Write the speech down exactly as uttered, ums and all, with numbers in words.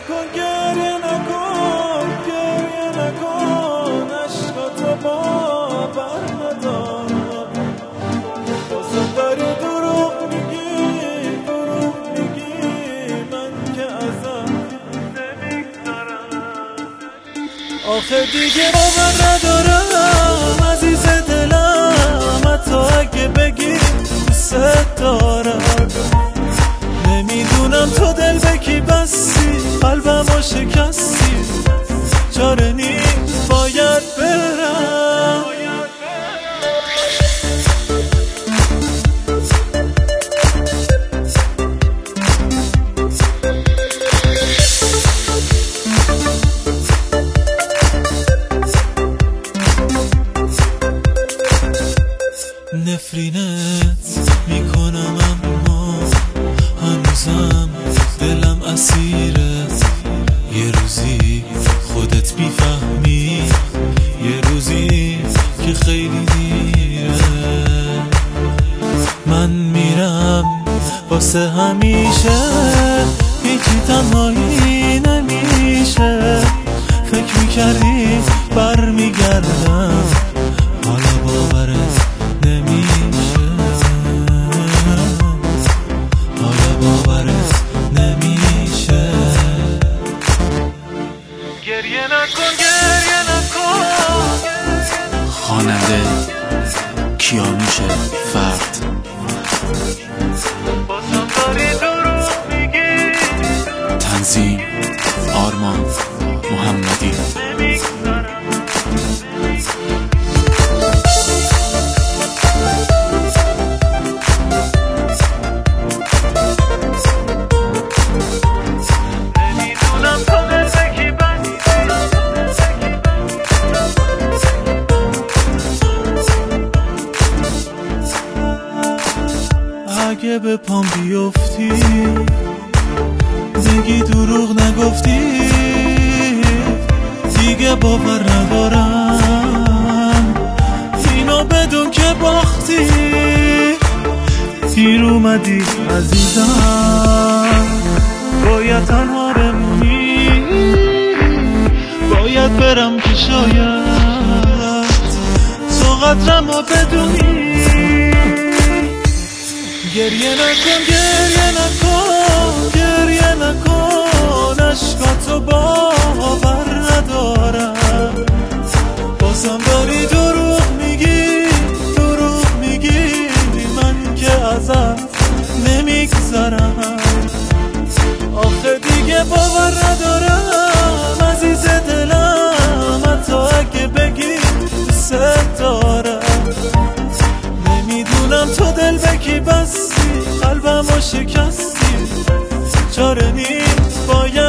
نکن گریه نکن گریه نکن عشقاتو باور ندارم بازم داری دروغ میگی دروغ میگی من که ازم نمیگذرم آخه دیگه باور ندارم عزیز دلم حتی اگه بگی دوست دارم نمیدونم تو دل به کی بستی قلبمو شکستی چاره نیست باید برم نفرینت میکنم اما هنوزم دلم اسیرت یه روزی خودت میفهمی یه روزی که خیلی دیره من میرم واسه همیشه هیچی تنهایی نمیشه فکر میکردی برمیگردم حالا باورت نمیشه حالا باورت نمیشه گریه نکن گریه نکن خواننده کیانوش فرد بازم داری دروغ میگی تنظیم آرمان محمدی اگه به پام بیفتی دیگه دروغ نگفتی دیگه باور ندارم اینو بدون که باختی دیر اومدی عزیزم باید تنها بمونی باید برم که شاید تو قدرم رو بدونی گریه نکن گریه نکن گریه نکن عشقاتو باور ندارم بازم داری دروغ میگی دروغ میگی من که ازت نمیگذرم آخه دیگه باور ندارم عزیز دلم حتی اگه بگی دوست دارم نمیدونم تو دل به کی بستی قلبمو شکستی چاره نیست باید